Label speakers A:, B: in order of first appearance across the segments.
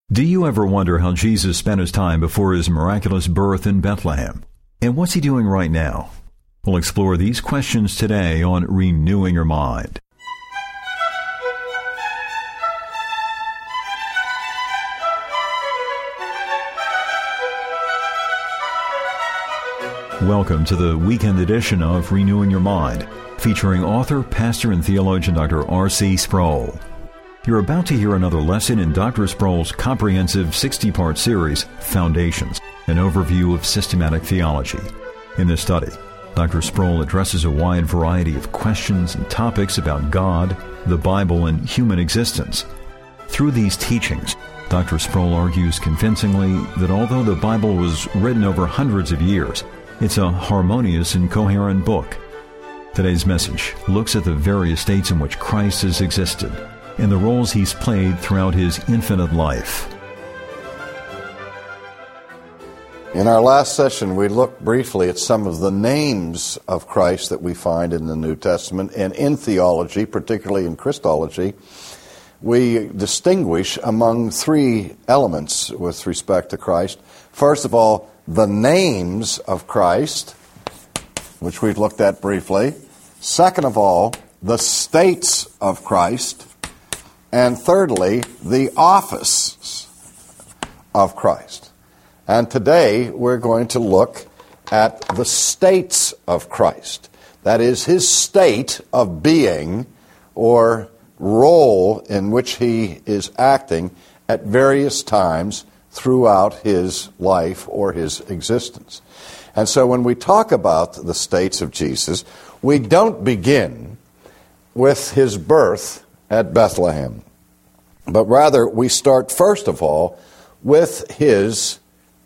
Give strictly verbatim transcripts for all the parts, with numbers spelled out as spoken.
A: Do you ever wonder how Jesus spent his time before his miraculous birth in Bethlehem? And what's he doing right now? We'll explore these questions today on Renewing Your Mind. Welcome to the weekend edition of Renewing Your Mind, featuring author, pastor, and theologian Doctor R C Sproul. You're about to hear another lesson in Doctor Sproul's comprehensive sixty-part series, Foundations, an overview of systematic theology. In this study, Doctor Sproul addresses a wide variety of questions and topics about God, the Bible, and human existence. Through these teachings, Doctor Sproul argues convincingly that although the Bible was written over hundreds of years, it's a harmonious and coherent book. Today's message looks at the various states in which Christ has existed and the roles he's played throughout his infinite life.
B: In our last session, we looked briefly at some of the names of Christ that we find in the New Testament, and in theology, particularly in Christology, we distinguish among three elements with respect to Christ. First of all, the names of Christ, which we've looked at briefly. Second of all, the states of Christ. And thirdly, the office of Christ. And today we're going to look at the states of Christ. That is, his state of being or role in which he is acting at various times throughout his life or his existence. And so when we talk about the states of Jesus, we don't begin with his birth at Bethlehem, but rather we start first of all with his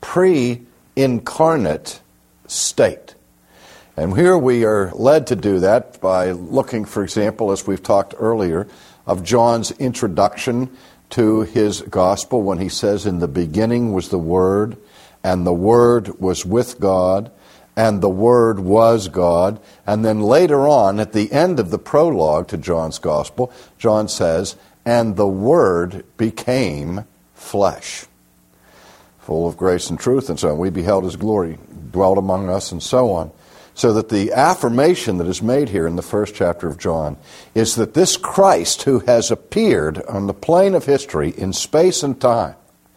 B: pre-incarnate state. And here we are led to do that by looking, for example, as we've talked earlier, of John's introduction to his gospel when he says, "In the beginning was the Word, and the Word was with God, and the Word was God." And then later on, at the end of the prologue to John's gospel, John says, "And the Word became flesh, full of grace and truth," and so on. "We beheld his glory, dwelt among us," and so on. So that the affirmation that is made here in the first chapter of John is that this Christ who has appeared on the plane of history in space and time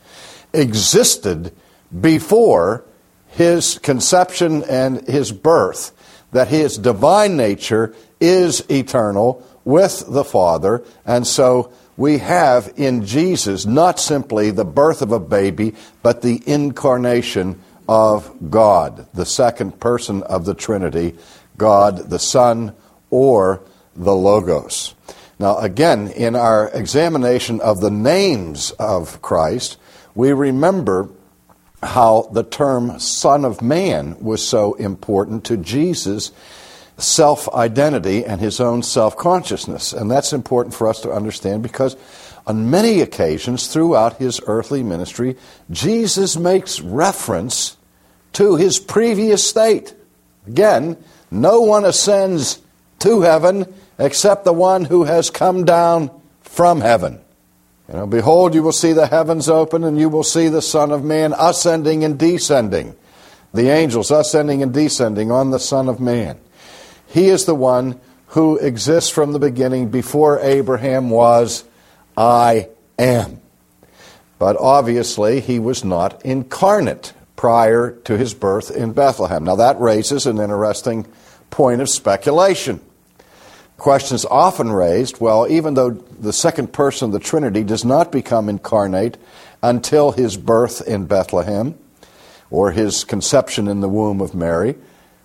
B: existed before his conception and his birth, that his divine nature is eternal with the Father, and so we have in Jesus not simply the birth of a baby, but the incarnation of God, the second person of the Trinity, God the Son, or the Logos. Now again, in our examination of the names of Christ, we remember how the term Son of Man was so important to Jesus' self-identity and his own self-consciousness. And that's important for us to understand because on many occasions throughout his earthly ministry, Jesus makes reference to his previous state. Again, no one ascends to heaven except the one who has come down from heaven. You know, "Behold, you will see the heavens open, and you will see the Son of Man ascending and descending." The angels ascending and descending on the Son of Man. He is the one who exists from the beginning. Before Abraham was, I am. But obviously, he was not incarnate prior to his birth in Bethlehem. Now that raises an interesting point of speculation. Questions often raised, well, even though the second person of the Trinity does not become incarnate until his birth in Bethlehem, or his conception in the womb of Mary,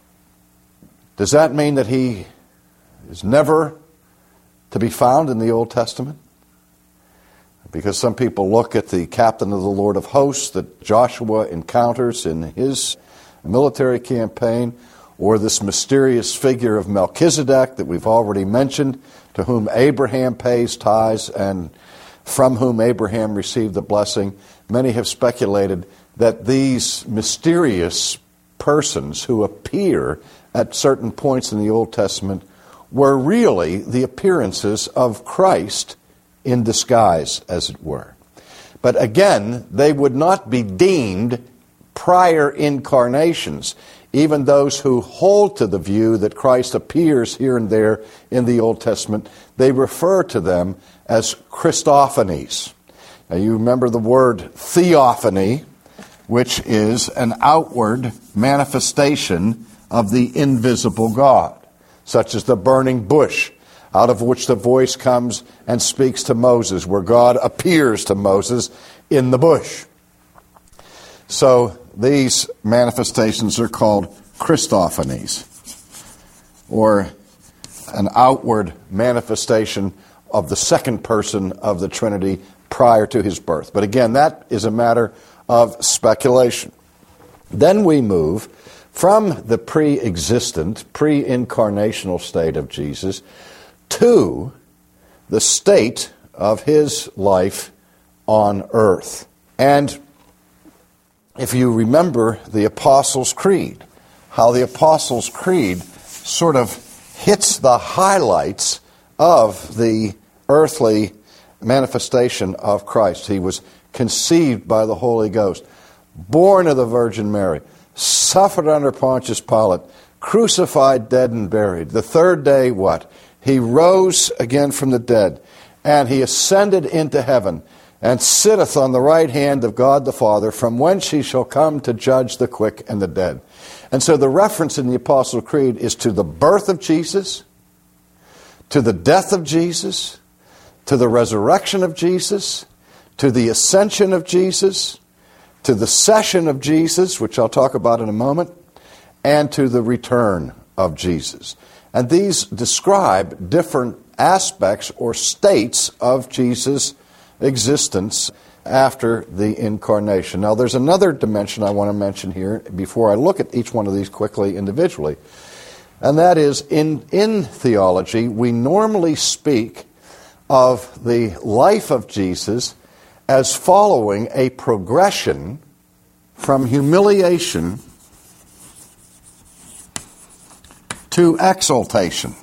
B: does that mean that he is never to be found in the Old Testament? Because some people look at the captain of the Lord of hosts that Joshua encounters in his military campaign, or this mysterious figure of Melchizedek that we've already mentioned, to whom Abraham pays tithes and from whom Abraham received the blessing. Many have speculated that these mysterious persons who appear at certain points in the Old Testament were really the appearances of Christ in disguise, as it were. But again, they would not be deemed prior incarnations. Even those who hold to the view that Christ appears here and there in the Old Testament, they refer to them as Christophanies. Now you remember the word theophany, which is an outward manifestation of the invisible God, such as the burning bush, out of which the voice comes and speaks to Moses, where God appears to Moses in the bush. So these manifestations are called Christophanies, or an outward manifestation of the second person of the Trinity prior to his birth. But again, that is a matter of speculation. Then we move from the pre-existent, pre-incarnational state of Jesus to the state of his life on earth. And if you remember the Apostles' Creed, how the Apostles' Creed sort of hits the highlights of the earthly manifestation of Christ. He was conceived by the Holy Ghost, born of the Virgin Mary, suffered under Pontius Pilate, crucified, dead, and buried. The third day, what? He rose again from the dead, and he ascended into heaven, and sitteth on the right hand of God the Father, from whence he shall come to judge the quick and the dead. And so the reference in the Apostles' Creed is to the birth of Jesus, to the death of Jesus, to the resurrection of Jesus, to the ascension of Jesus, to the session of Jesus, which I'll talk about in a moment, and to the return of Jesus. And these describe different aspects or states of Jesus' existence after the incarnation. Now, there's another dimension I want to mention here before I look at each one of these quickly individually. And that is, in, in theology, we normally speak of the life of Jesus as following a progression from humiliation to exaltation,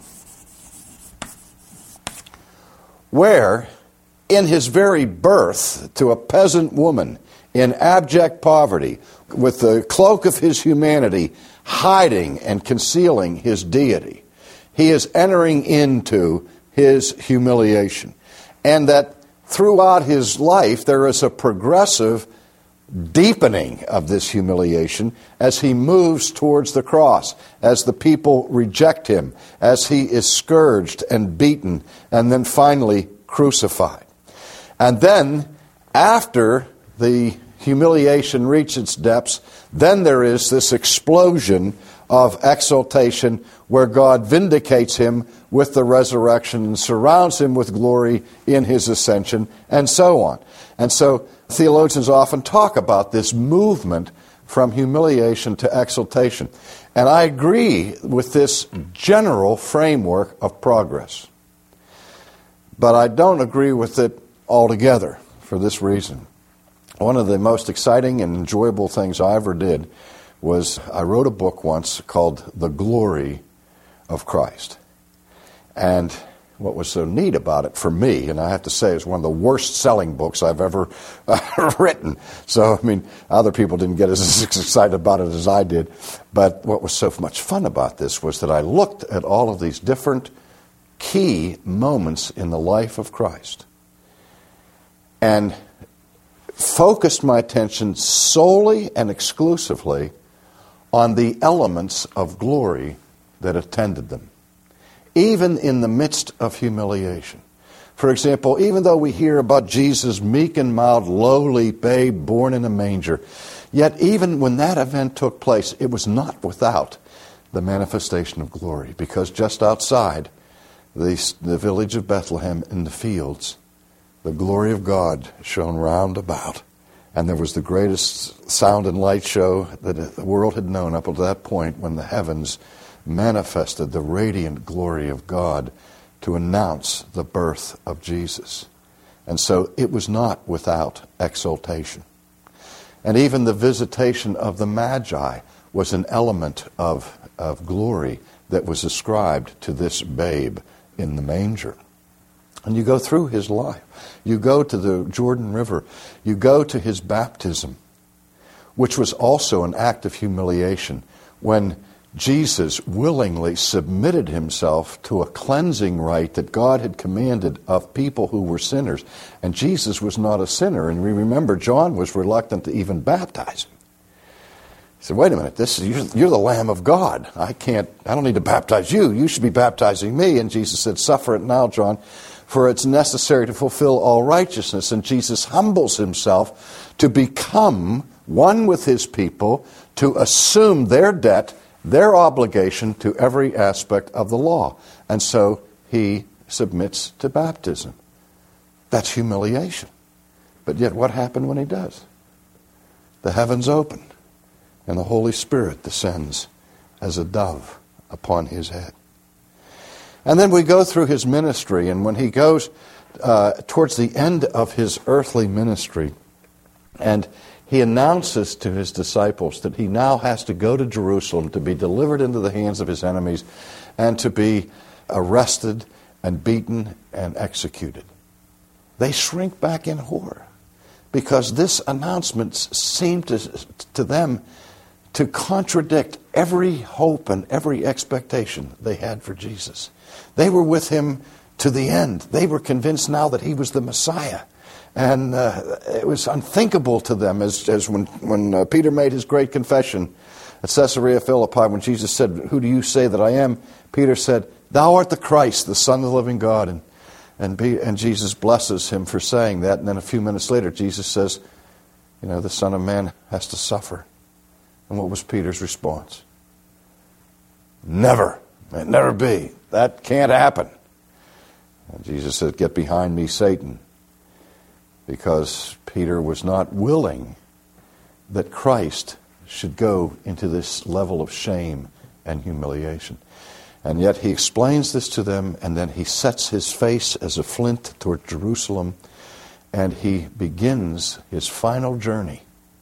B: where in his very birth to a peasant woman in abject poverty, with the cloak of his humanity hiding and concealing his deity, he is entering into his humiliation. And that throughout his life there is a progressive deepening of this humiliation as he moves towards the cross, as the people reject him, as he is scourged and beaten, and then finally crucified. And then, after the humiliation reaches its depths, then there is this explosion of exaltation where God vindicates him with the resurrection and surrounds him with glory in his ascension, and so on. And so theologians often talk about this movement from humiliation to exaltation. And I agree with this general framework of progress. But I don't agree with it altogether for this reason. One of the most exciting and enjoyable things I ever did was I wrote a book once called The Glory of Christ. And what was so neat about it for me, and I have to say it's one of the worst selling books I've ever uh, written. So, I mean, other people didn't get as excited about it as I did. But what was so much fun about this was that I looked at all of these different key moments in the life of Christ and focused my attention solely and exclusively on the elements of glory that attended them, even in the midst of humiliation. For example, even though we hear about Jesus' meek and mild, lowly babe born in a manger, yet even when that event took place, it was not without the manifestation of glory, because just outside the, the village of Bethlehem in the fields, the glory of God shone round about. And there was the greatest sound and light show that the world had known up until that point, when the heavens manifested the radiant glory of God to announce the birth of Jesus. And so it was not without exaltation. And even the visitation of the Magi was an element of, of glory that was ascribed to this babe in the manger. And you go through his life. You go to the Jordan River. You go to his baptism, which was also an act of humiliation when Jesus willingly submitted himself to a cleansing rite that God had commanded of people who were sinners. And Jesus was not a sinner. And we remember John was reluctant to even baptize him. He said, wait a minute, this is, you're, you're the Lamb of God. I can't, I don't need to baptize you. You should be baptizing me. And Jesus said, suffer it now, John, for it's necessary to fulfill all righteousness. And Jesus humbles himself to become one with his people, to assume their debt, their obligation to every aspect of the law. And so he submits to baptism. That's humiliation. But yet what happened when he does? The heavens open, and the Holy Spirit descends as a dove upon his head. And then we go through his ministry, and when he goes uh, towards the end of his earthly ministry, and he announces to his disciples that he now has to go to Jerusalem to be delivered into the hands of his enemies and to be arrested and beaten and executed. They shrink back in horror because this announcement seemed to, to them to contradict every hope and every expectation they had for Jesus. They were with him to the end. They were convinced now that he was the Messiah. And uh, it was unthinkable to them, as, as when, when uh, Peter made his great confession at Caesarea Philippi, when Jesus said, who do you say that I am? Peter said, thou art the Christ, the Son of the living God. And, and, be, and Jesus blesses him for saying that. And then a few minutes later, Jesus says, you know, the Son of Man has to suffer. And what was Peter's response? Never. It never be. That can't happen. And Jesus said, get behind me, Satan. Because Peter was not willing that Christ should go into this level of shame and humiliation. And yet he explains this to them, and then he sets his face as a flint toward Jerusalem, and he begins his final journey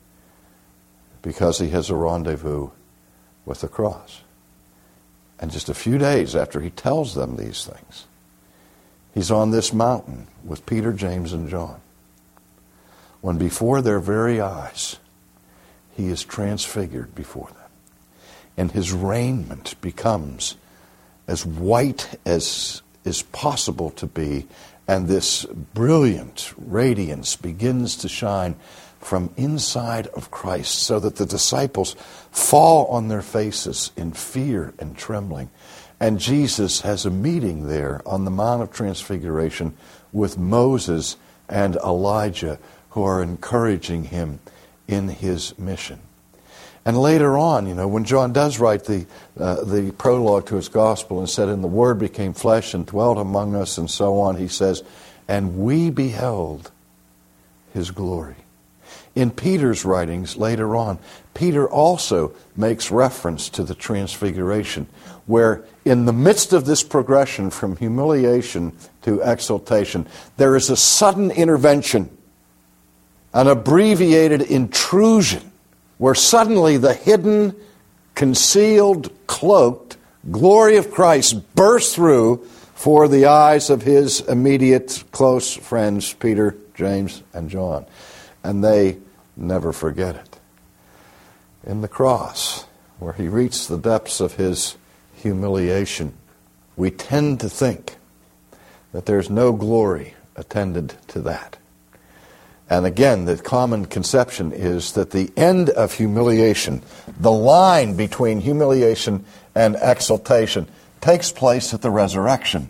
B: because he has a rendezvous with the cross. And just a few days after he tells them these things, he's on this mountain with Peter, James, and John, when before their very eyes, he is transfigured before them. And his raiment becomes as white as is possible to be, and this brilliant radiance begins to shine from inside of Christ, so that the disciples fall on their faces in fear and trembling. And Jesus has a meeting there on the Mount of Transfiguration with Moses and Elijah, who are encouraging him in his mission. And later on, you know, when John does write the uh, the prologue to his gospel and said, and the Word became flesh and dwelt among us, and so on, he says, and we beheld his glory. In Peter's writings later on, Peter also makes reference to the transfiguration, where in the midst of this progression from humiliation to exaltation, there is a sudden intervention, an abbreviated intrusion, where suddenly the hidden, concealed, cloaked glory of Christ bursts through for the eyes of his immediate close friends, Peter, James, and John. And they never forget it. In the cross, where he reached the depths of his humiliation, we tend to think that there's no glory attended to that. And again, the common conception is that the end of humiliation, the line between humiliation and exaltation, takes place at the resurrection.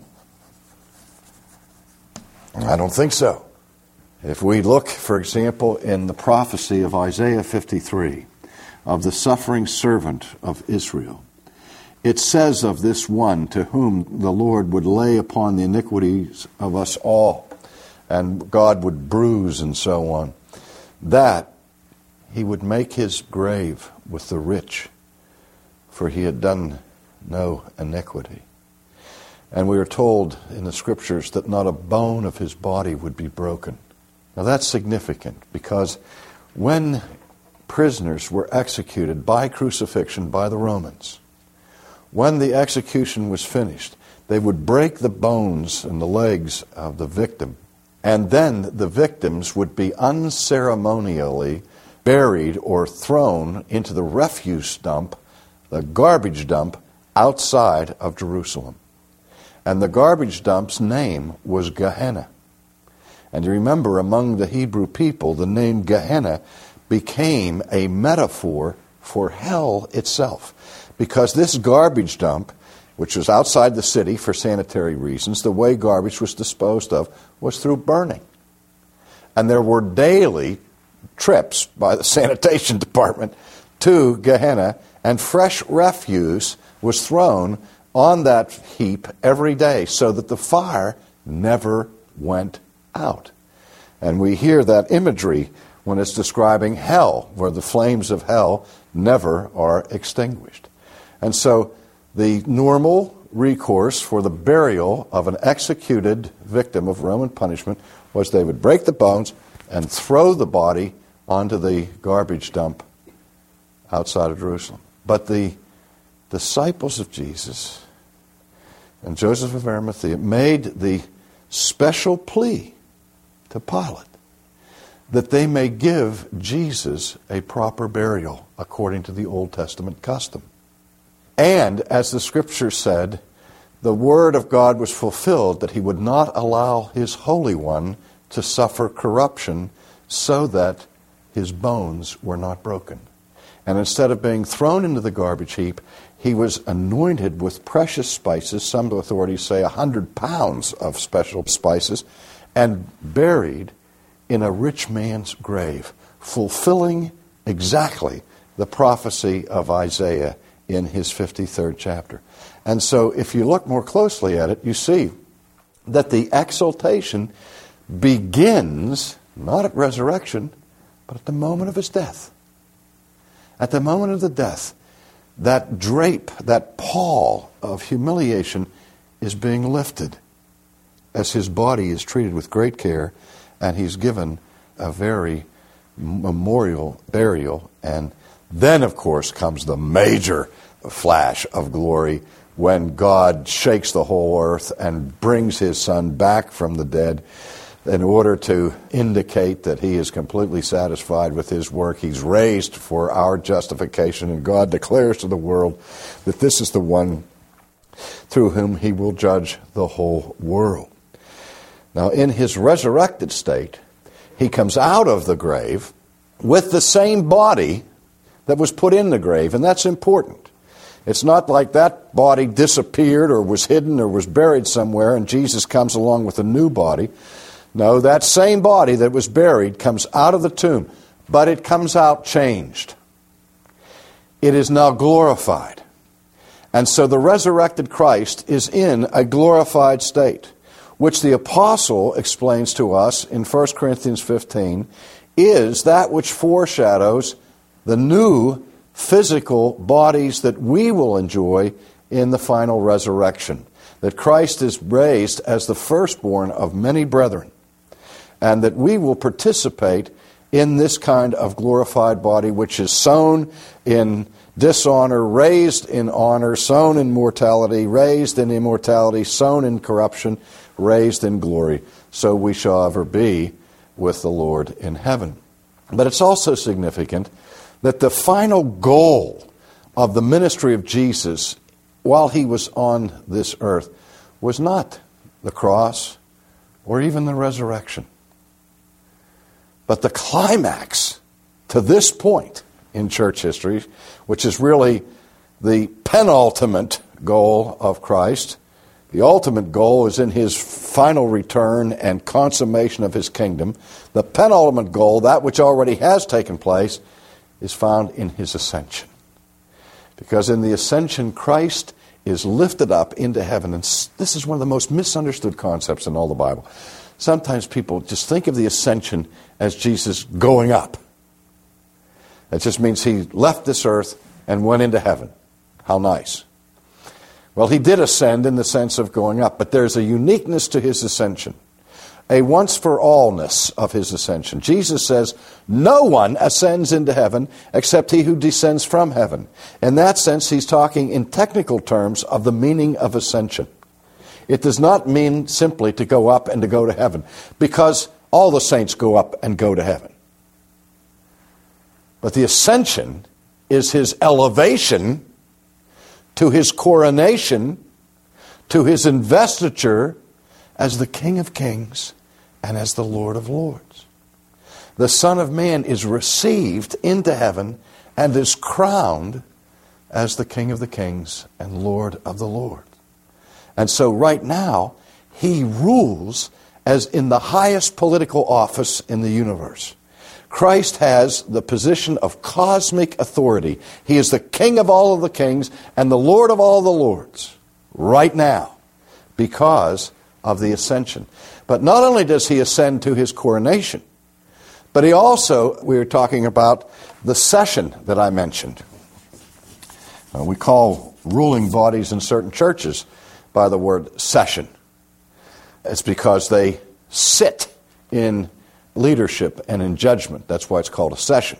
B: I don't think so. If we look, for example, in the prophecy of Isaiah fifty-three, of the suffering servant of Israel, it says of this one to whom the Lord would lay upon the iniquities of us all, and God would bruise and so on, that he would make his grave with the rich, for he had done no iniquity. And we are told in the Scriptures that not a bone of his body would be broken. Now that's significant, because when prisoners were executed by crucifixion by the Romans, when the execution was finished, they would break the bones and the legs of the victim, and then the victims would be unceremonially buried or thrown into the refuse dump, the garbage dump, outside of Jerusalem. And the garbage dump's name was Gehenna. And you remember, among the Hebrew people, the name Gehenna became a metaphor for hell itself. Because this garbage dump, which was outside the city for sanitary reasons, the way garbage was disposed of was through burning. And there were daily trips by the sanitation department to Gehenna, and fresh refuse was thrown on that heap every day so that the fire never went out. And we hear that imagery when it's describing hell, where the flames of hell never are extinguished. And so the normal recourse for the burial of an executed victim of Roman punishment was they would break the bones and throw the body onto the garbage dump outside of Jerusalem. But the disciples of Jesus and Joseph of Arimathea made the special plea to Pilate that they may give Jesus a proper burial according to the Old Testament custom. And, as the Scripture said, the Word of God was fulfilled that He would not allow His Holy One to suffer corruption, so that His bones were not broken. And instead of being thrown into the garbage heap, He was anointed with precious spices, some authorities say a hundred pounds of special spices, and buried in a rich man's grave, fulfilling exactly the prophecy of Isaiah in his fifty-third chapter. And so if you look more closely at it, you see that the exaltation begins not at resurrection, but at the moment of His death. At the moment of the death, that drape, that pall of humiliation is being lifted as His body is treated with great care, and He's given a very memorial burial. And then, of course, comes the major flash of glory when God shakes the whole earth and brings His Son back from the dead in order to indicate that He is completely satisfied with His work. He's raised for our justification, and God declares to the world that this is the one through whom He will judge the whole world. Now, in His resurrected state, He comes out of the grave with the same body that was put in the grave, and that's important. It's not like that body disappeared or was hidden or was buried somewhere and Jesus comes along with a new body. No, that same body that was buried comes out of the tomb, but it comes out changed. It is now glorified. And so the resurrected Christ is in a glorified state, which the apostle explains to us in First Corinthians fifteen, is that which foreshadows the new physical bodies that we will enjoy in the final resurrection. That Christ is raised as the firstborn of many brethren, and that we will participate in this kind of glorified body, which is sown in dishonor, raised in honor, sown in mortality, raised in immortality, sown in corruption, raised in glory. So we shall ever be with the Lord in heaven. But it's also significant that the final goal of the ministry of Jesus while He was on this earth was not the cross or even the resurrection. But the climax to this point in church history, which is really the penultimate goal of Christ, the ultimate goal is in His final return and consummation of His kingdom. The penultimate goal, that which already has taken place, is found in His ascension. Because in the ascension, Christ is lifted up into heaven. And this is one of the most misunderstood concepts in all the Bible. Sometimes people just think of the ascension as Jesus going up. It just means He left this earth and went into heaven. How nice. Well, He did ascend in the sense of going up, but there's a uniqueness to His ascension, a once-for-allness of His ascension. Jesus says, no one ascends into heaven except he who descends from heaven. In that sense, He's talking in technical terms of the meaning of ascension. It does not mean simply to go up and to go to heaven, because all the saints go up and go to heaven. But the ascension is his elevation to his coronation, to his investiture as the King of Kings and as the Lord of Lords. The Son of Man is received into heaven and is crowned as the King of the Kings and Lord of the Lords. And so right now, he rules as in the highest political office in the universe. Christ has the position of cosmic authority. He is the King of all of the kings and the Lord of all the lords right now because of the ascension. But not only does he ascend to his coronation, but he also, we were talking about the session that I mentioned. Uh, we call ruling bodies in certain churches by the word session. It's because they sit in leadership and in judgment. That's why it's called a session.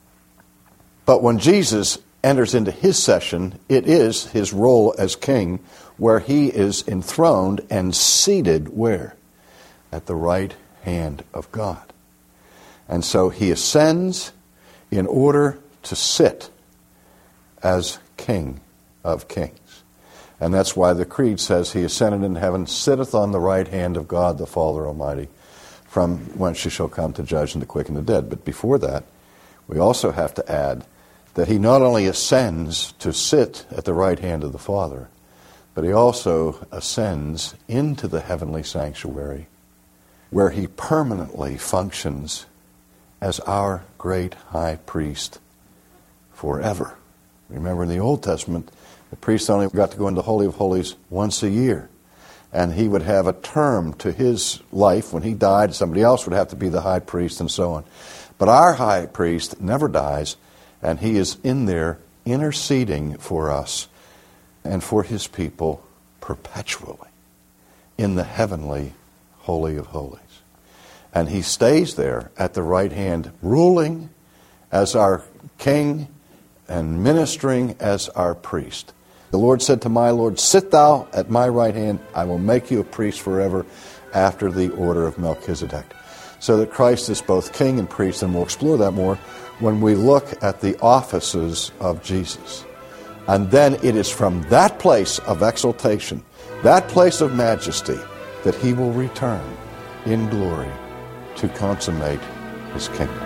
B: But when Jesus enters into his session, it is his role as king where he is enthroned and seated where? At the right hand of God. And so he ascends in order to sit as King of Kings. And that's why the Creed says he ascended into heaven, sitteth on the right hand of God the Father Almighty, from whence he shall come to judge and to quicken the dead. But before that, we also have to add that he not only ascends to sit at the right hand of the Father, but he also ascends into the heavenly sanctuary, where he permanently functions as our great high priest forever. Remember, in the Old Testament, the priest only got to go into the Holy of Holies once a year. And he would have a term to his life. When he died, somebody else would have to be the high priest and so on. But our high priest never dies, and he is in there interceding for us and for his people perpetually in the heavenly Holy of Holies. And he stays there at the right hand, ruling as our king and ministering as our priest. The Lord said to my Lord, sit thou at my right hand, I will make you a priest forever after the order of Melchizedek. So that Christ is both king and priest, and we'll explore that more when we look at the offices of Jesus. And then it is from that place of exaltation, that place of majesty, that he will return in glory to consummate his kingdom.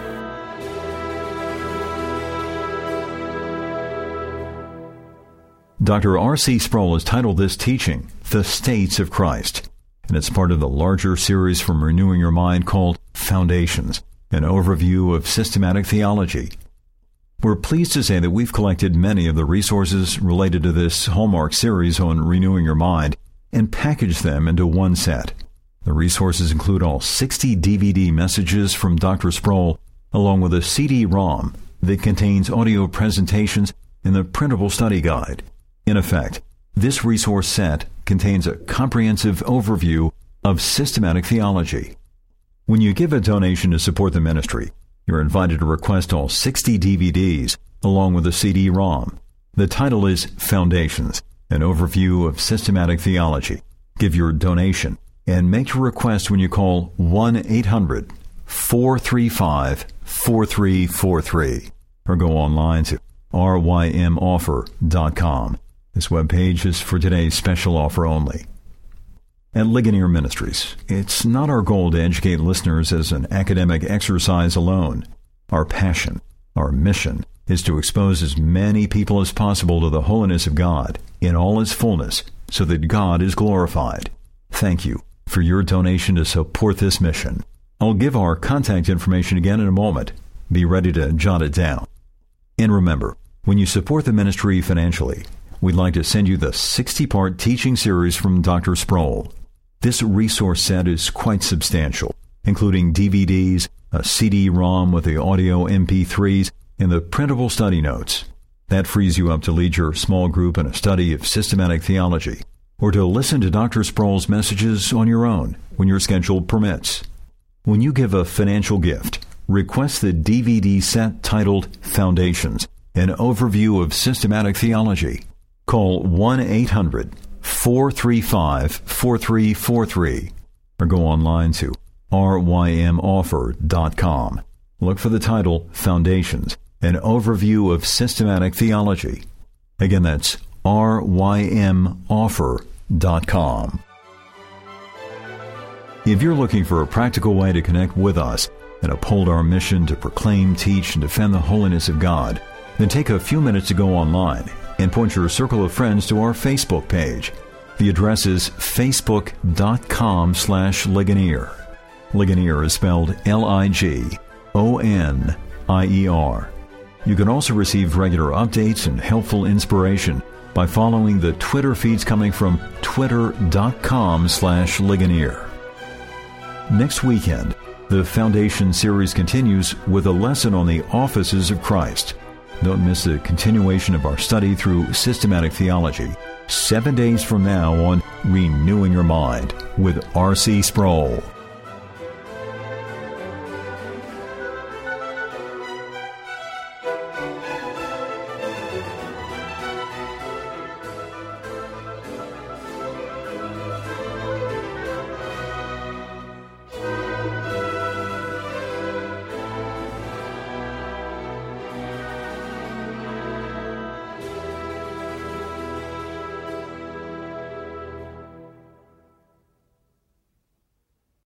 A: Doctor R C Sproul has titled this teaching, The States of Christ, and it's part of the larger series from Renewing Your Mind called Foundations, an overview of systematic theology. We're pleased to say that we've collected many of the resources related to this Hallmark series on Renewing Your Mind and packaged them into one set. The resources include all sixty D V D messages from Doctor Sproul, along with a C D ROM that contains audio presentations and the printable study guide. In effect, this resource set contains a comprehensive overview of systematic theology. When you give a donation to support the ministry, you're invited to request all sixty D V Ds along with a C D ROM. The title is Foundations, an overview of systematic theology. Give your donation and make your request when you call one eight hundred four three five four three four three or go online to r y m offer dot com. This webpage is for today's special offer only. At Ligonier Ministries, it's not our goal to educate listeners as an academic exercise alone. Our passion, our mission, is to expose as many people as possible to the holiness of God in all His fullness so that God is glorified. Thank you for your donation to support this mission. I'll give our contact information again in a moment. Be ready to jot it down. And remember, when you support the ministry financially, we'd like to send you the sixty-part teaching series from Doctor Sproul. This resource set is quite substantial, including D V Ds, a C D ROM with the audio M P threes, and the printable study notes. That frees you up to lead your small group in a study of systematic theology, or to listen to Doctor Sproul's messages on your own when your schedule permits. When you give a financial gift, request the D V D set titled Foundations, an overview of systematic theology. Call one eight hundred four three five, four three four three or go online to r y m offer dot com. Look for the title Foundations, an overview of systematic theology. Again, that's r y m offer dot com. If you're looking for a practical way to connect with us and uphold our mission to proclaim, teach, and defend the holiness of God, then take a few minutes to go online and point your circle of friends to our Facebook page. The address is facebook.com slash Ligonier. Ligonier is spelled L I G O N I E R. You can also receive regular updates and helpful inspiration by following the Twitter feeds coming from twitter.com slash Ligonier. Next weekend, the Foundation series continues with a lesson on the offices of Christ. Don't miss the continuation of our study through systematic theology, seven days from now on Renewing Your Mind with R C Sproul.